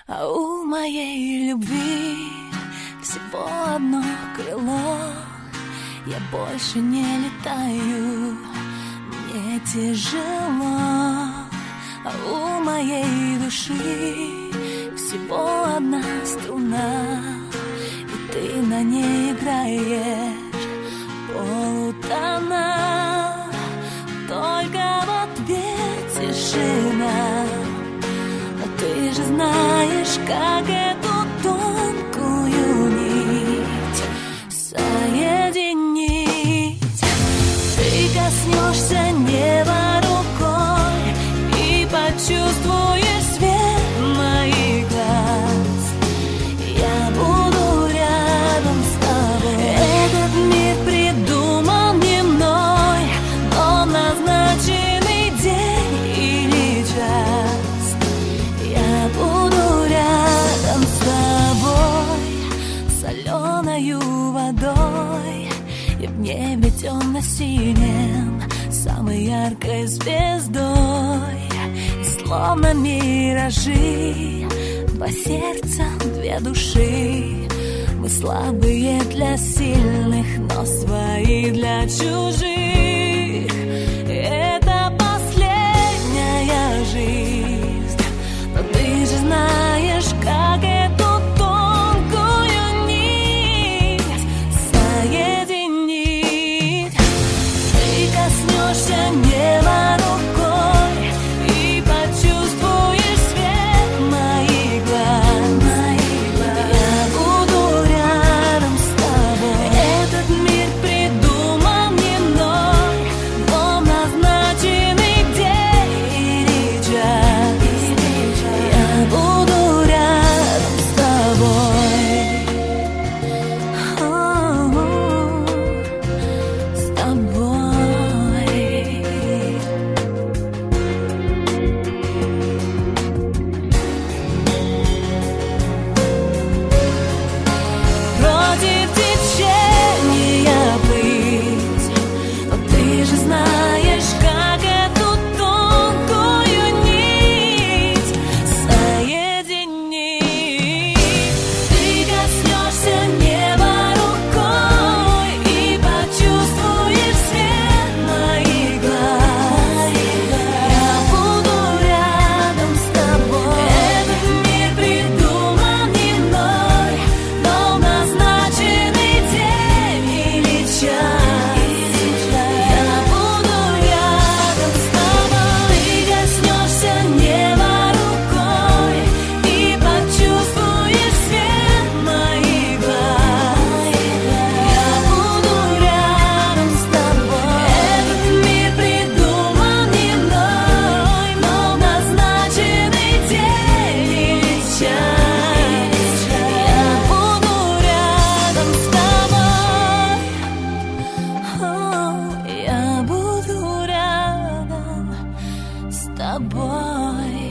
А у моей любви всего одно крыло. Я больше не летаю, мне тяжело. А у моей души всего одна струна, и ты на ней играешь полутона. Только в ответ тишина. Но ты же знаешь, как эту тонкую нить соединить. Ты коснешься неба рукой и почувствуешь свет моих глаз. Я буду рядом с тобой. Этот мир придуман не мной, но назначенный день или час. Я буду рядом с тобой, соленою водой и в небе темно-синим, самой яркой звездой. И словно миражи, два сердца, две души. Мы слабые для сильных, но свои для чужих. Это последняя жизнь, но ты же знаешь, как эту тонкую нить соединить. Ты коснешься неба рукой и почувствуешь свет моих глаз. Я буду рядом с тобой. Этот мир придуман не мной, но назначенный день или час. Я буду рядом с тобой. С тобой. Против течения плыть, но ты же знаешь, как эту тонкую нить соединить. Ты коснешься неба рукой и почувствуешь свет моих глаз. Я буду рядом с тобой. Этот мир придуман не мной, но назначенный день или час. Я буду рядом с тобой. Ты коснешься неба рукой и почувствуешь свет моих глаз. Я буду рядом с тобой. Этот мир придуман не мной, но назначенный день или час. Я буду рядом с тобой. Я буду рядом с тобой.